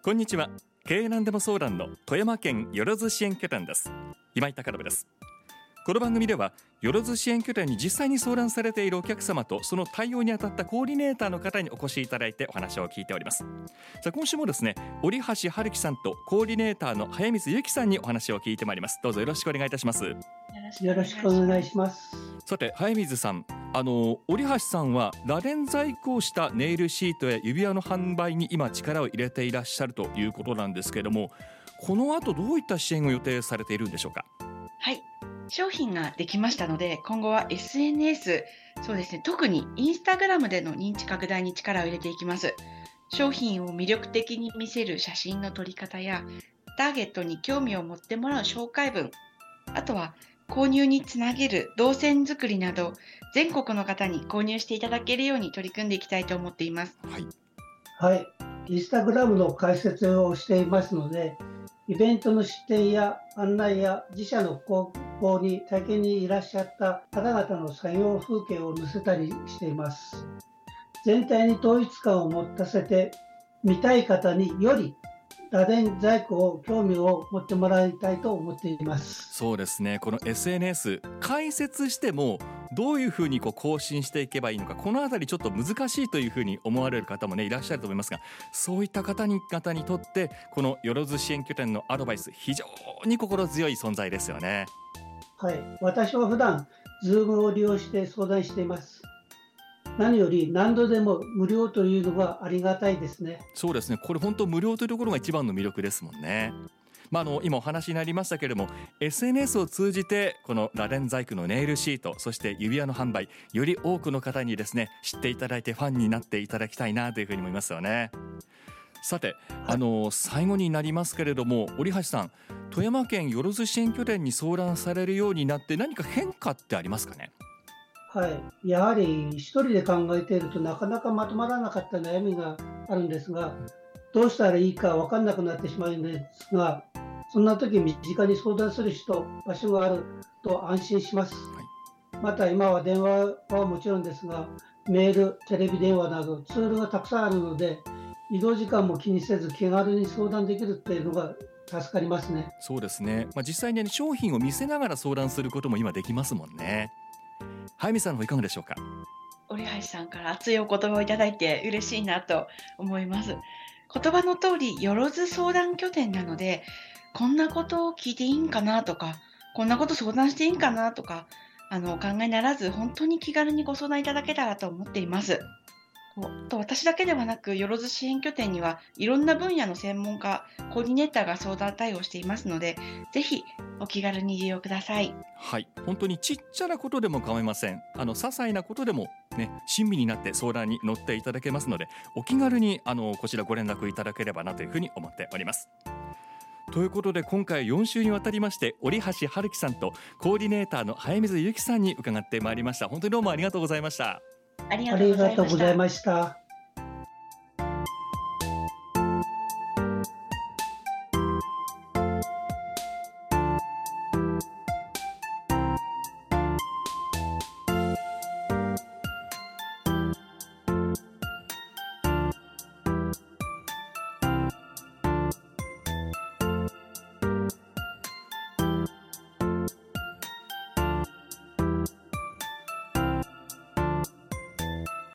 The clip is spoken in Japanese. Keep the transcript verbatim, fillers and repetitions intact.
こんにちは。経営なんでも相談の富山県よろず支援拠点です。今井孝信です。この番組ではよろず支援拠点に実際に相談されているお客様とその対応に当たったコーディネーターの方にお越しいただいてお話を聞いております。さあ今週もですね、折橋春樹さんとコーディネーターの早水由紀さんにお話を聞いてまいります。どうぞよろしくお願いいたします。 よろしくお願いします。 さて早水さん、あの折橋さんは螺鈿細工をしたネイルシートや指輪の販売に今力を入れていらっしゃるということなんですけれども、この後どういった支援を予定されているんでしょうか。 はい、商品ができましたので、今後は エスエヌエス、そうですね、特にインスタグラムでの認知拡大に力を入れていきます。商品を魅力的に見せる写真の撮り方や、ターゲットに興味を持ってもらう紹介文、あとは購入につなげる動線作りなど、全国の方に購入していただけるように取り組んでいきたいと思っています。 はい、 はい、インスタグラムの解説をしていますので、イベントの出店や案内や自社の広報に体験にいらっしゃった方々の作業風景を載せたりしています。全体に統一感を持たせて、見たい方により螺鈿細工を興味を持ってもらいたいと思っています。 そうですね、この エスエヌエス 解説してもどういうふうにこう更新していけばいいのか、このあたりちょっと難しいというふうに思われる方もねいらっしゃると思いますが、そういった方に方にとってこのよろず支援拠点のアドバイス、非常に心強い存在ですよね。 はい、私は普段 Zoom を利用して相談しています。何より何度でも無料というのがありがたいですね。 そうですね、これ本当無料というところが一番の魅力ですもんね。まあ、あの今お話になりましたけれども エスエヌエス を通じてこの螺鈿細工のネイルシート、そして指輪の販売、より多くの方にですね知っていただいてファンになっていただきたいなというふうに思いますよね。さて、あの最後になりますけれども、折橋さん、富山県よろず支援拠点に相談されるようになって何か変化ってありますかね。 はい、やはり一人で考えているとなかなかまとまらなかった悩みがあるんですが、どうしたらいいか分かんなくなってしまうんですが、そんな時身近に相談する人、場所があると安心します。はい、また今は電話はもちろんですが、メール、テレビ電話などツールがたくさんあるので、移動時間も気にせず気軽に相談できるっていうのが助かりますね。 そうですね、まあ、実際に、ね、商品を見せながら相談することも今できますもんね。早見さんはいかがでしょうか。 折橋さんから熱いお言葉をいただいて嬉しいなと思います。言葉の通りよろず相談拠点なので、こんなことを聞いていいんかなとか、こんなこと相談していいんかなとか、あのお考えにならず、本当に気軽にご相談いただけたらと思っています。と私だけではなく、よろず支援拠点にはいろんな分野の専門家、コーディネーターが相談対応していますので、ぜひお気軽に利用ください。 はい、本当にちっちゃなことでも構いません。あの些細なことでもね、親身になって相談に乗っていただけますので、お気軽にあのこちらご連絡いただければなというふうに思っております。ということで今回よん週にわたりまして折橋春樹さんとコーディネーターの早水由紀さんに伺ってまいりました。本当にどうもありがとうございました。 ありがとうございました。